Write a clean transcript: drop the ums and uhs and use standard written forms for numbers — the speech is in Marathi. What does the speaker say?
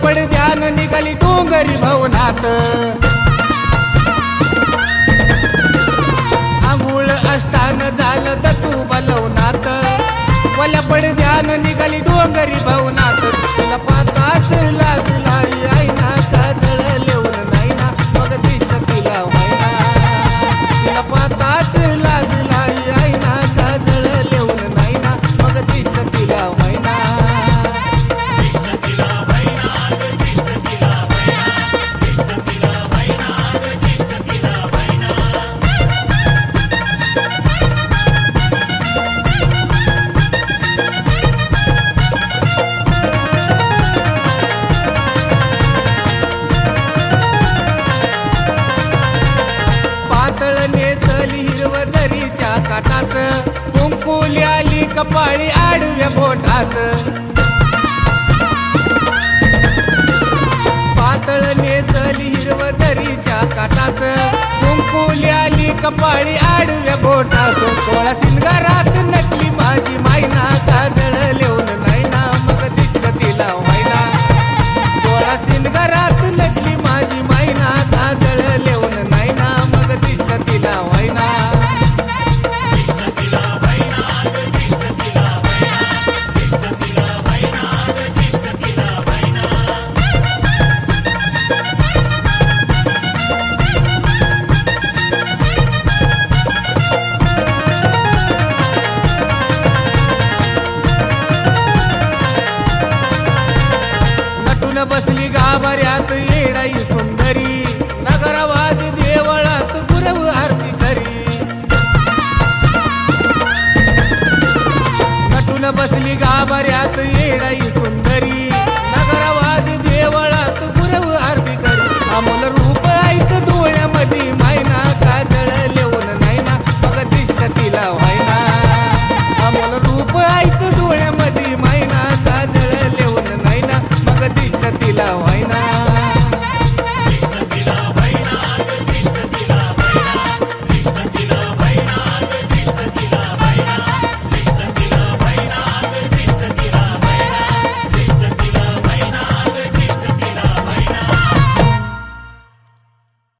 पडद्यान निघाली डोंगरी भवनात आंघोळ अष्टान झालं दतू बलवनात वल्या पडद्यान निघाली डोंगरी भवनात तुला पाताच लाजला आईना काजळ लेऊन नाही ना मग दिसत तिला व्हायना तिला पाताच लाजला आईना काजळ लेऊन नाही ना मग दिसत तिला व्हायना पातळ नेसली हिरव जरीच्या काठात कुंकुली आली कपाळी आडव्या बोटात पातळ नेसली हिरव जरीच्या काठात कुंकुली आली कपाळी आडव्या बोटात 16 सिंगारात नटली माझी मायना काजळ लेऊन नाही ना मग दिसत तिला व्हायना 16 सिंगारात नटली माझी मायना काजळ लेऊन नाही ना मग दिसत तिला व्हायना नटून बसली गाभाऱ्यात येडाई सुंदरी नगरवाज देवळात गुरव आरती करी नटून बसली गाभाऱ्यात येडाई सुंदरी